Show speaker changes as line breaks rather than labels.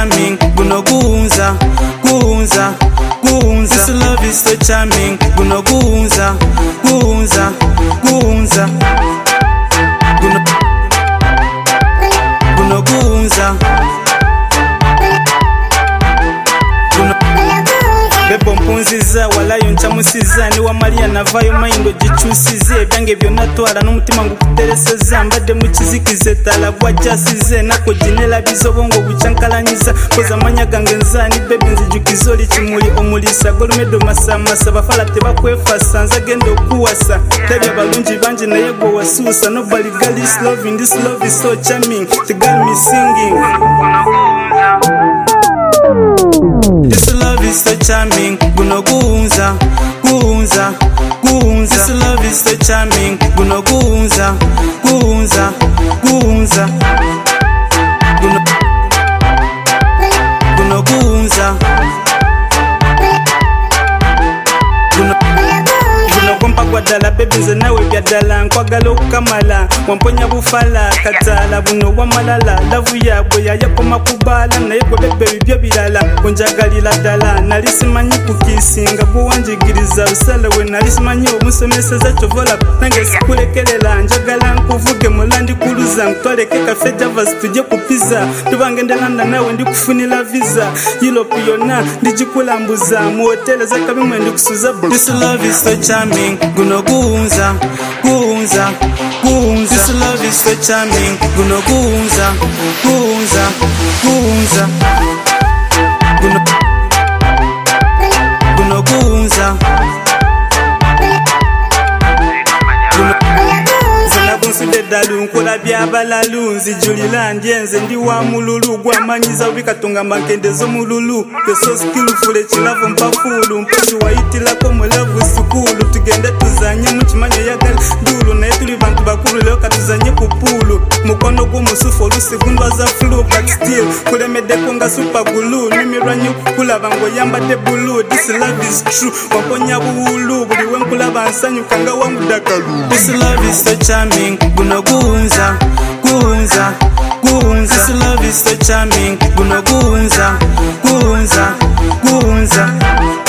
charming, guno guunza, guunza, guunza. This love is so charming, guno guunza, guunza, guunza. Guno guunza. Bebo mpunziza walayo nchamusiza ni wa Maria navayo maindo gichusize byange byonna twala n'umutima ngukutereseza mbadde mukizikize tala bwajasize nako jinela bizobongo buchankalanyiza koza manya gange nzani bebe nzijukizo likimuli omulisa golumedo masamasa bafala tebakwefasa nza gendo kuwasa tebya balungi banje naye gwo wasusa nobody girl is loving this love is so charming the girl me singing. This love is so charming, guno guunza, guunza, guunza. This love is so charming, guno guunza, guunza, guunza. Guno guunza. Kompa gwadala baby nze nawe byadala nkwagala okukamala wamponya bufala katala buno wamalala lavu yabwe yayakoma kubala naye gwe bebe bibyo birala onjagalira ddala nali simanyi kukisinga bw'owanjigiriza usala we nali simanyi omusomeseza kyovola nange sikulekerera njagala nkuvuge mulandi kuluza ntwaleke kafe javas tujye ku pizza tubange ndelanda nawe ndikufunira visa Europe yonna ndigikulambuza mu hoteli z'akabimwe ndikusuza. This love is so charming, guno guunza, guunza, guunza. This love is so charming, guno guunza, guunza, guunza. Guno guunza. Nsude dalu nkola byabalalu nzijulira ndyenze ndi wa mululu gwamanyiza ubikatunga mbankendezo mululu so skillful ekilavu mpafulu mpushi wayitirako mu love school tugende tuzanye mu kimanyo yagala dulu naye tuli bantu bakulu leo katuzanye ku pulu mukono gw'omusufu olusigundwa za flu but still kulemeddeko nga super glue nimirwanyo kukulaba ng'oyambadde blue. This love is true wamponya buwulu buli we nkulaba nsanyuka nga wamudakalu. This love is so charming, guno guunza, guunza, guunza. This love is so charming, guno guunza, guunza, guunza.